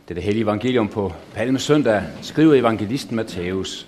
Det er det hellige evangelium på Palmesøndag, skriver evangelisten Matthæus.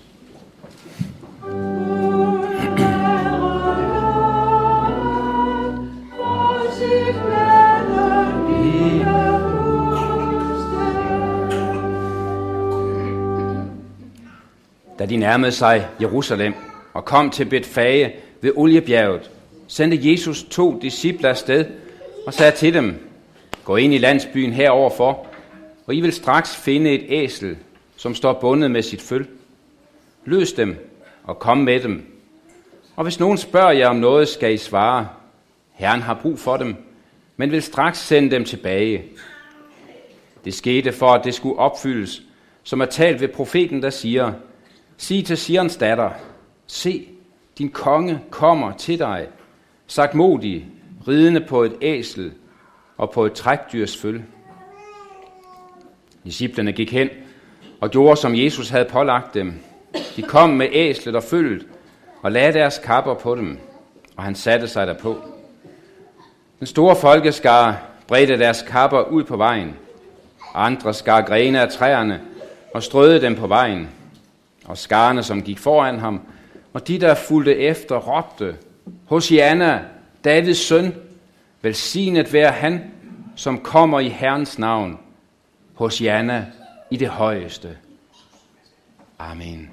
Da de nærmede sig Jerusalem og kom til Betfage ved Oliebjerget, sendte Jesus 2 disciple afsted og sagde til dem: Gå ind i landsbyen heroverfor, og I vil straks finde et æsel, som står bundet med sit føl. Løs dem og kom med dem. Og hvis nogen spørger jer om noget, skal I svare: Herren har brug for dem, men vil straks sende dem tilbage. Det skete for, at det skulle opfyldes, som er talt ved profeten, der siger: Sig til Sions datter, se, din konge kommer til dig, sagtmodig, ridende på et æsel og på et trækdyrs føl. Disciplene gik hen og gjorde, som Jesus havde pålagt dem. De kom med æslet og følget og lagde deres kapper på dem, og han satte sig derpå. Den store folkeskare bredte deres kapper ud på vejen. Andre skar grene af træerne og strøede dem på vejen. Og skarne, som gik foran ham, og de, der fulgte efter, råbte: Hosianna, Davids søn, velsignet være han, som kommer i Herrens navn. Hosianna i det højeste. Amen.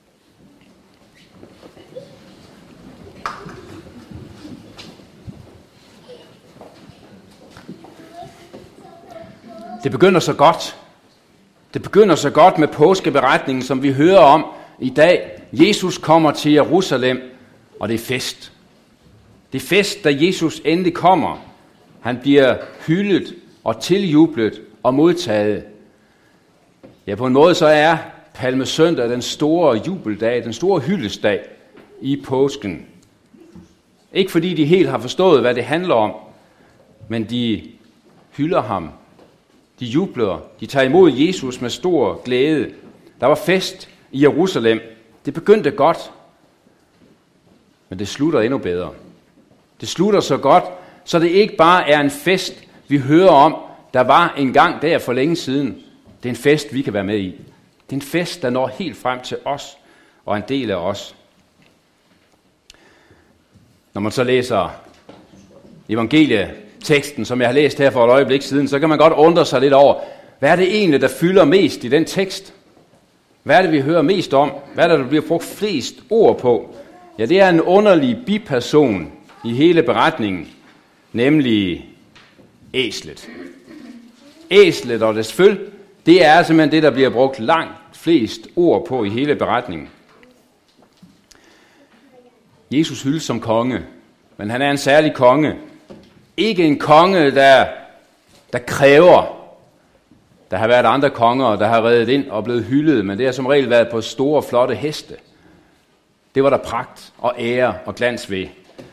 Det begynder så godt. Det begynder så godt med påskeberetningen, som vi hører om i dag. Jesus kommer til Jerusalem, og det er fest. Det er fest, da Jesus endelig kommer. Han bliver hyldet og tiljublet og modtaget. Ja, på en måde så er Palmesøndag den store jubeldag, den store hyldesdag i påsken. Ikke fordi de helt har forstået, hvad det handler om, men de hylder ham. De jubler, de tager imod Jesus med stor glæde. Der var fest i Jerusalem. Det begyndte godt, men det slutter endnu bedre. Det slutter så godt, så det ikke bare er en fest, vi hører om, der var en gang der for længe siden. Det er en fest, vi kan være med i. Det er en fest, der når helt frem til os og en del af os. Når man så læser evangelieteksten, som jeg har læst her for et øjeblik siden, så kan man godt undre sig lidt over, hvad er det egentlig, der fylder mest i den tekst? Hvad er det, vi hører mest om? Hvad er det, der bliver brugt flest ord på? Ja, det er en underlig biperson i hele beretningen, nemlig æslet. Æslet og dets føl, det er simpelthen det, der bliver brugt langt flest ord på i hele beretningen. Jesus hyldes som konge, men han er en særlig konge. Ikke en konge, der kræver. Der har været andre konger, der har reddet ind og blevet hyldet, men det har som regel været på store, flotte heste. Det var der pragt og ære og glans ved.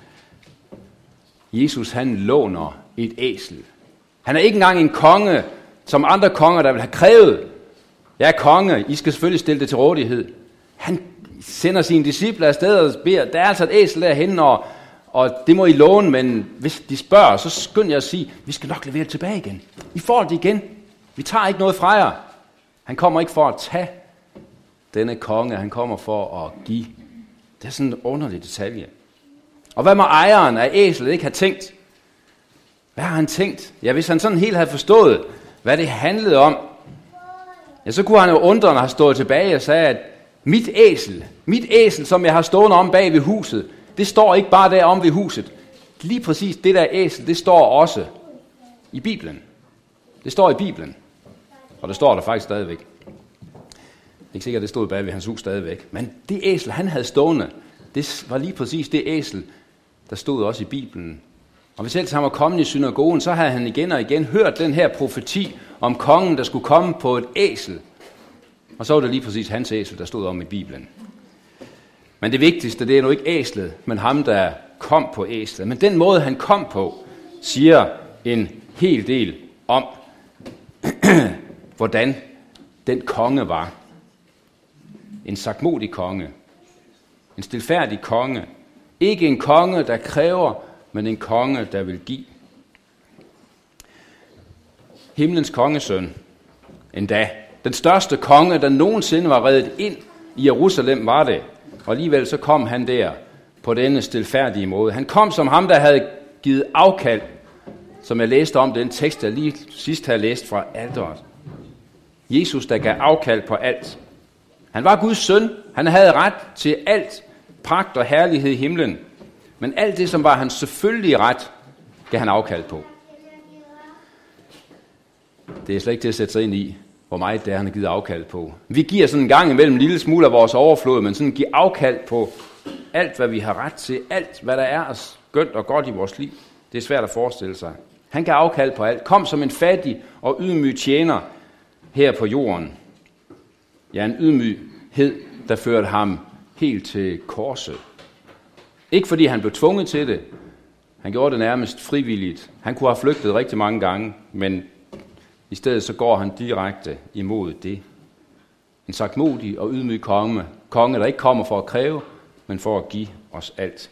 Jesus, han låner et æsel. Han er ikke engang en konge, som andre konger, der vil have krævet. Jeg er konge, I skal selvfølgelig stille det til rådighed. Han sender sine disciple afsted og beder, der er altså et æsel derhen, og det må I låne, men hvis de spørger, så skynd jer at sige, vi skal nok levere det tilbage igen. I får det igen. Vi tager ikke noget fra jer. Han kommer ikke for at tage denne konge, han kommer for at give. Det er sådan en underlig detalje. Og hvad må ejeren af æslet ikke have tænkt? Hvad har han tænkt? Ja, hvis han sådan helt havde forstået, hvad det handlede om, ja, så kunne han jo undrende have stået tilbage og sige, at mit æsel, som jeg har stående om bag ved huset, det står ikke bare der om ved huset. Lige præcis det der æsel, det står også i Bibelen. Det står i Bibelen. Og det står der faktisk stadigvæk. Det er ikke sikkert, det stod bag ved hans hus stadigvæk. Men det æsel, han havde stående, det var lige præcis det æsel, der stod også i Bibelen. Og hvis ellers han var kommet i synagogen, så havde han igen og igen hørt den her profeti om kongen, der skulle komme på et æsel. Og så var det lige præcis hans æsel, der stod om i Bibelen. Men det vigtigste, det er nu ikke æslet, men ham, der kom på æslet. Men den måde, han kom på, siger en hel del om, hvordan den konge var. En sagtmodig konge. En stilfærdig konge. Ikke en konge, der kræver, men en konge, der vil give. Himlens kongesøn, endda. Den største konge, der nogensinde var reddet ind i Jerusalem, var det. Og alligevel så kom han der på denne stilfærdige måde. Han kom som ham, der havde givet afkald, som jeg læste om den tekst, jeg lige sidst havde læst fra alteret. Jesus, der gav afkald på alt. Han var Guds søn. Han havde ret til alt pragt og herlighed i himlen. Men alt det, som var hans selvfølgelige ret, gav han afkald på. Det er slet ikke til at sætte sig ind i, hvor meget det er, han har givet afkald på. Vi giver sådan en gang imellem en lille smule af vores overflod, men sådan giver afkald på alt, hvad vi har ret til. Alt, hvad der er skønt og godt i vores liv. Det er svært at forestille sig. Han gav afkald på alt. Kom som en fattig og ydmyg tjener her på jorden. Ja, en ydmyghed, der førte ham helt til korset. Ikke fordi han blev tvunget til det. Han gjorde det nærmest frivilligt. Han kunne have flygtet rigtig mange gange, men i stedet så går han direkte imod det. En sagtmodig og ydmyg konge, der ikke kommer for at kræve, men for at give os alt.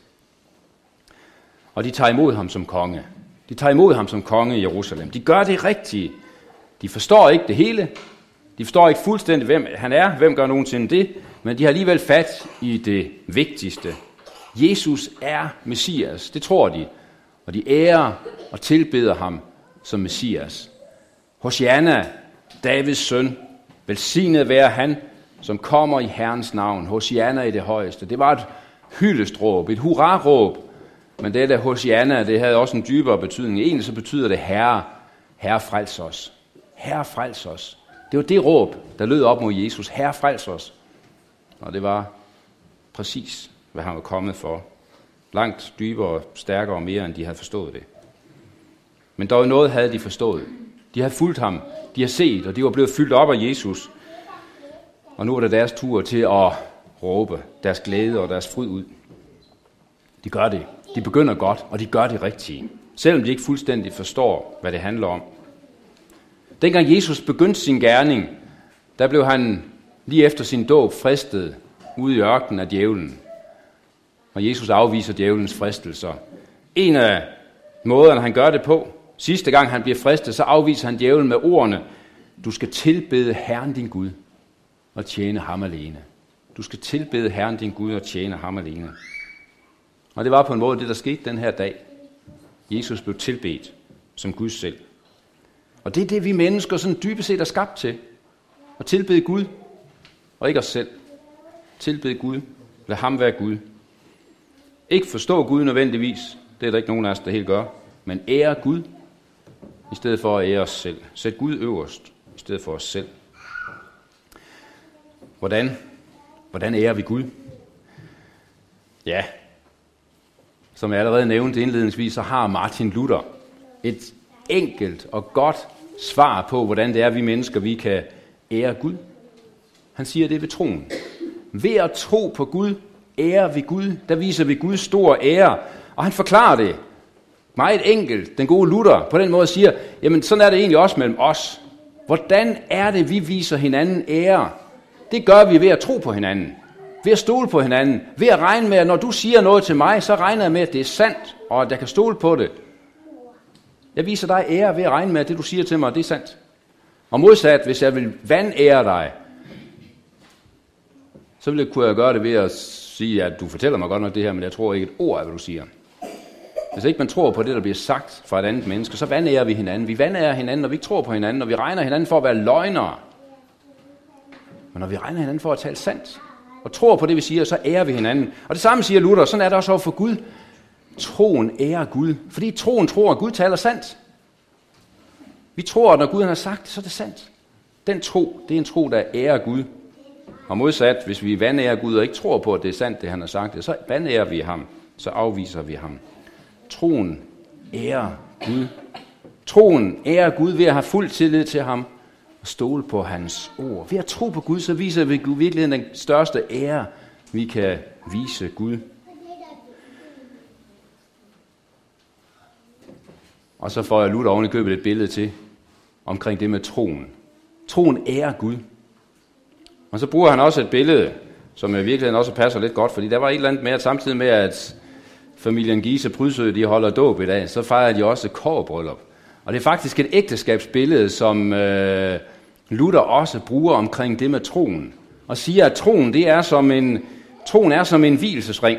Og de tager imod ham som konge. De tager imod ham som konge i Jerusalem. De gør det rigtige. De forstår ikke det hele. De forstår ikke fuldstændig, hvem han er. Hvem gør nogensinde det? Men de har alligevel fat i det vigtigste. Jesus er Messias. Det tror de. Og de ærer og tilbeder ham som Messias. Hosianna, Davids søn, velsignet være han, som kommer i Herrens navn. Hosianna i det højeste. Det var et hyldestråb, et hurraråb. Men det der Hosianna, det havde også en dybere betydning. Egentlig så betyder det Herre, Herre frels os. Herre frels os. Det var det råb, der lød op mod Jesus. Herre frels os. Og det var præcis, hvad han var kommet for. Langt dybere, stærkere og mere, end de havde forstået det. Men dog noget havde de forstået. De havde fulgt ham, de har set, og de var blevet fyldt op af Jesus. Og nu er det deres tur til at råbe deres glæde og deres fryd ud. De gør det. De begynder godt, og de gør det rigtige. Selvom de ikke fuldstændig forstår, hvad det handler om. Dengang Jesus begyndte sin gerning, der blev han lige efter sin dåb fristet ude i ørkenen af djævlen. Og Jesus afviser djævelens fristelser. En af måderne, han gør det på, sidste gang han bliver fristet, så afviser han djævlen med ordene: du skal tilbede Herren din Gud og tjene ham alene. Du skal tilbede Herren din Gud og tjene ham alene. Og det var på en måde det, der skete den her dag. Jesus blev tilbedt som Gud selv. Og det er det, vi mennesker sådan dybest set er skabt til. At tilbede Gud, og ikke os selv. Tilbede Gud. Lad ham være Gud. Ikke forstå Gud nødvendigvis. Det er der ikke nogen af os, der helt gør. Men ære Gud, i stedet for at ære os selv. Sæt Gud øverst, i stedet for os selv. Hvordan ærer vi Gud? Ja, som jeg allerede nævnte indledningsvis, så har Martin Luther et enkelt og godt svar på, hvordan det er, vi mennesker vi kan ære Gud. Han siger det ved troen. Ved at tro på Gud, ærer vi Gud. Der viser vi Guds store ære. Og han forklarer det meget enkelt, den gode Luther, på den måde siger, jamen sådan er det egentlig også mellem os. Hvordan er det, vi viser hinanden ære? Det gør vi ved at tro på hinanden. Ved at stole på hinanden. Ved at regne med, at når du siger noget til mig, så regner jeg med, at det er sandt, og at jeg kan stole på det. Jeg viser dig ære ved at regne med, at det du siger til mig, det er sandt. Og modsat, hvis jeg vil vandære dig, så kunne jeg gøre det ved at sige, at du fortæller mig godt nok det her, men jeg tror ikke et ord af, hvad du siger. Hvis ikke man tror på det, der bliver sagt fra et andet menneske, så vandærer vi hinanden. Vi vandærer hinanden, når vi ikke tror på hinanden, og vi regner hinanden for at være løgnere. Men når vi regner hinanden for at tale sandt, og tror på det, vi siger, så ærer vi hinanden. Og det samme siger Luther, sådan er det også over for Gud. Troen ærer Gud, fordi troen tror, at Gud taler sandt. Vi tror, at når Gud han har sagt det, så er det sandt. Den tro, det er en tro, der ærer Gud. Og modsat, hvis vi vandærer Gud og ikke tror på, at det er sandt, det han har sagt, så vandærer vi ham, så afviser vi ham. Troen ærer Gud. Troen ærer Gud ved at have fuld tillid til ham og stole på hans ord. Ved at tro på Gud, så viser vi Gud virkelig den største ære, vi kan vise Gud. Og så får jeg Luther oven i købet et billede til omkring det med troen. Troen ærer Gud. Og så bruger han også et billede, som i virkeligheden også passer lidt godt, fordi der var et eller andet med, at samtidig med, at familien Giese Prydsø, de holder dåb i dag, så fejrer de også kobberbryllup. Og det er faktisk et ægteskabsbillede, som Luther også bruger omkring det med troen, og siger, at troen er som en vielsesring.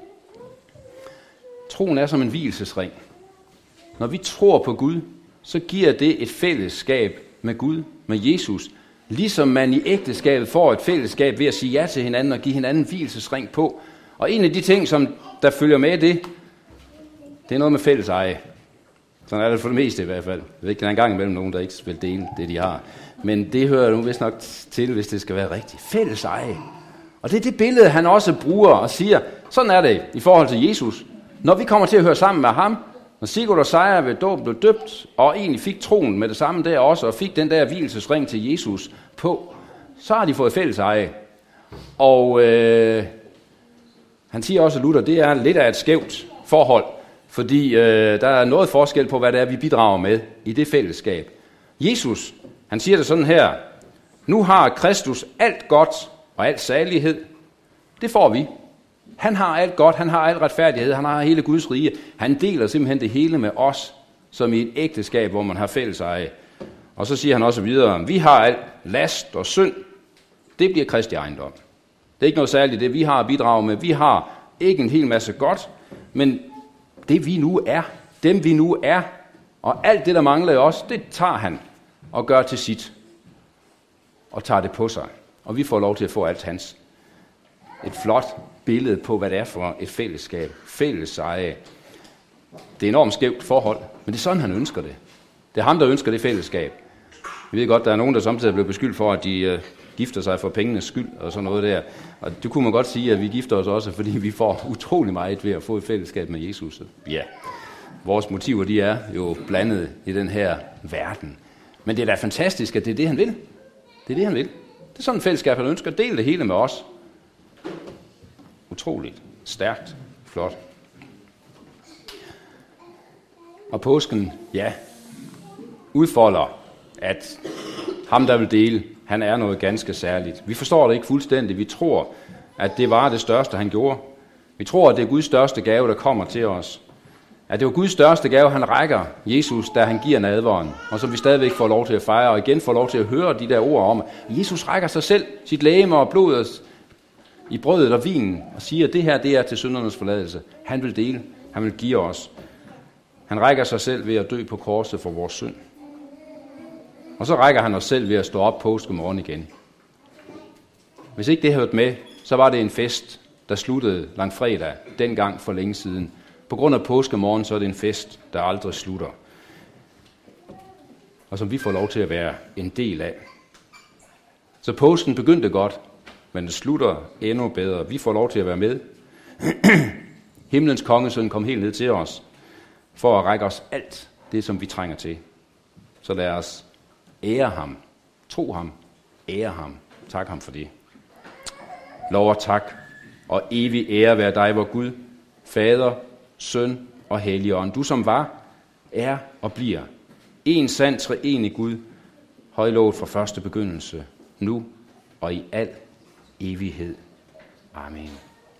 Troen er som en vielsesring. Når vi tror på Gud, så giver det et fællesskab med Gud, med Jesus, ligesom man i ægteskabet får et fællesskab ved at sige ja til hinanden og give hinanden en vielsesring på. Og en af de ting, som der følger med det er noget med fælles eje. Sådan er det for det meste i hvert fald. Jeg ved ikke, der er en gang imellem nogen, der ikke vil dele det, de har. Men det hører nu vist nok til, hvis det skal være rigtigt. Fælles eje. Og det er det billede, han også bruger og siger, sådan er det i forhold til Jesus. Når vi kommer til at høre sammen med ham, når Sigurd og Sejer ved dåben blev døbt, og egentlig fik troen med det samme der også, og fik den der vielsesring til Jesus på, så har de fået fælles eje. Og han siger også, Luther, det er lidt af et skævt forhold, fordi der er noget forskel på, hvad det er, vi bidrager med i det fællesskab. Jesus, han siger det sådan her, nu har Kristus alt godt og alt salighed. Det får vi. Han har alt godt, han har alt retfærdighed, han har hele Guds rige. Han deler simpelthen det hele med os, som i et ægteskab, hvor man har fælles eje. Og så siger han også videre, vi har alt last og synd. Det bliver Kristi ejendom. Det er ikke noget særligt, det vi har at bidrage med. Vi har ikke en hel masse godt, men det vi nu er, dem vi nu er, og alt det, der mangler i os, det tager han og gør til sit. Og tager det på sig. Og vi får lov til at få alt hans. Et flot billede på, hvad det er for et fællesskab. Fælles eje. Det er et enormt skævt forhold, men det er sådan, han ønsker det. Det er ham, der ønsker det fællesskab. Vi ved godt, der er nogen, der samtidig bliver beskyldt for, at de gifter sig for pengenes skyld og sådan noget der. Og det kunne man godt sige, at vi gifter os også, fordi vi får utrolig meget ved at få et fællesskab med Jesus. Ja, vores motiver, de er jo blandet i den her verden. Men det er da fantastisk, at det er det, han vil. Det er det, han vil. Det er sådan et fællesskab, han ønsker at dele det hele med os. Utroligt, stærkt, flot. Og påsken, ja, udfolder, at ham, der vil dele, han er noget ganske særligt. Vi forstår det ikke fuldstændigt. Vi tror, at det var det største, han gjorde. Vi tror, at det er Guds største gave, der kommer til os. At det var Guds største gave, han rækker Jesus, da han giver nadveren. Og som vi stadigvæk får lov til at fejre, og igen får lov til at høre de der ord om, at Jesus rækker sig selv, sit legeme og blodet i brødet og vinen, og siger, at det her, det er til syndernes forladelse. Han vil dele, han vil give os. Han rækker sig selv ved at dø på korset for vores synd. Og så rækker han os selv ved at stå op påskemorgen igen. Hvis ikke det hørte med, så var det en fest, der sluttede langfredag, dengang for længe siden. På grund af påskemorgen, så er det en fest, der aldrig slutter. Og som vi får lov til at være en del af. Så påsken begyndte godt, men det slutter endnu bedre. Vi får lov til at være med. Himlens kongesøn kom helt ned til os, for at række os alt det, som vi trænger til. Så lad os ære ham, tro ham, ære ham, tak ham for det. Lov og tak, og evig ære være dig, vor Gud, Fader, Søn og Helligånd. Du som var, er og bliver en sand treenig Gud, højlovet fra første begyndelse, nu og i al evighed. Amen.